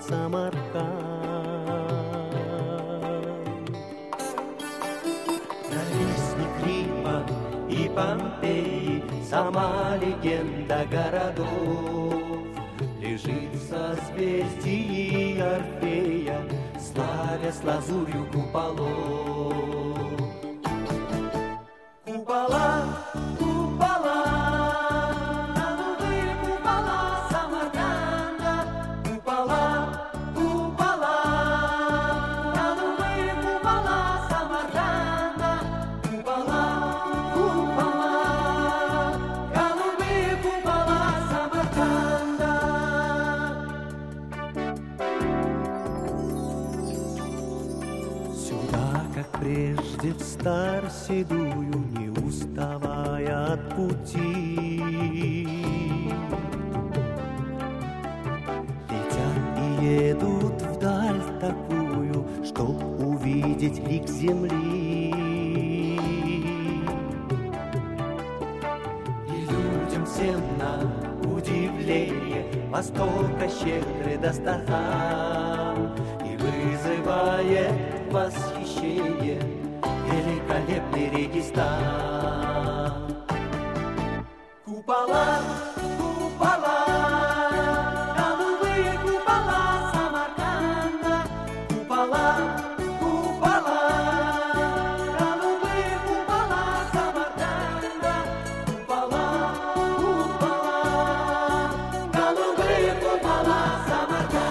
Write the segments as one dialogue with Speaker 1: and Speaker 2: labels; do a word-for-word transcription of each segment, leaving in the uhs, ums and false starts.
Speaker 1: Самарканд. Ровесник Рима и Помпеи, сама легенда городов, лежит в созвездии Орфея, славя с лазурью куполов. Купола, купола, голубые купола Самарканда. Купола, купола, голубые купола Самарканда. Купола, купола, голубые купола Самарканда. Сюда, как прежде, в стар седую, не уставая от пути, летят и едут вдаль такую, чтоб увидеть лик земли. И людям всем на удивление Востока щедрый Дастархан и вызывает восхищение великолепный Регистан. Купола, купола, голубые купола Самарканда. Купола, купола, голубые купола Самарканда. Купола, купола, голубые купола Самарканда.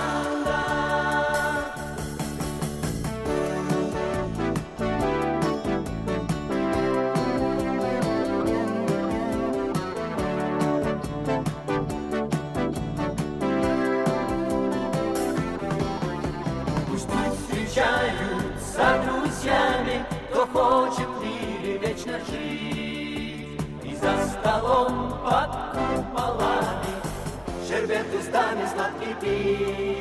Speaker 1: Встречаются друзьями, кто хочет ли вечно жить, и за столом под куполами шербет устами сладкий пить.